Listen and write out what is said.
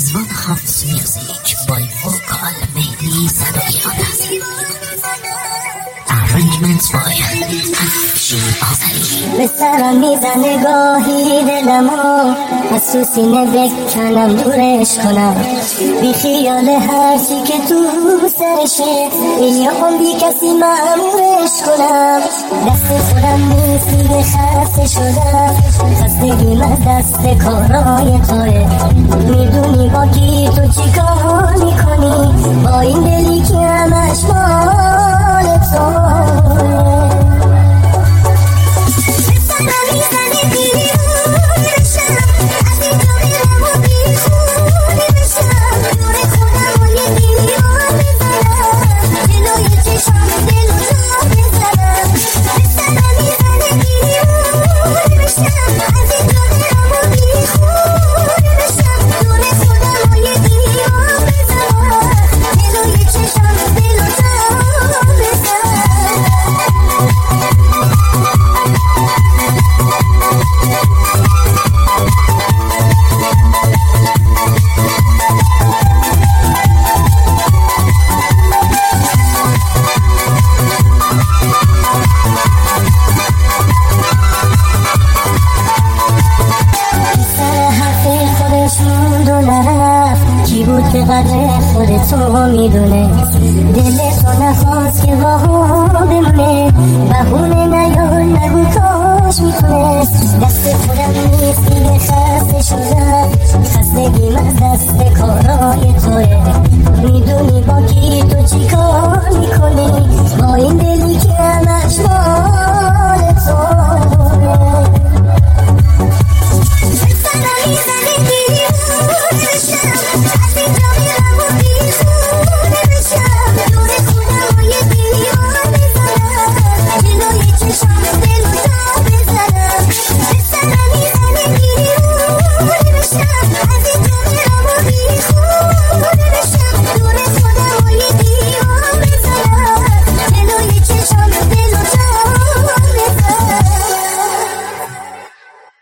One House Music by Vocal Mehdi Sadaian. Arrangements by Afshin Azali. به سرم میزنه گاهی دلمو از تو سینه بکنم دورش کنم بی خیال هرچی که تو سرشه یه عمری کسی مأمورش کنم دست خودم نیست دیگه خسته شدم خستگیم از دست کارای توه میدونی با کی تو چی کار میکنی با این دلی که همش مال توه کی بود که قدر خودتو میدونه دل تو نخواست که واقعا بمونه بهونه نیار نگو کاش میتونست دست خودم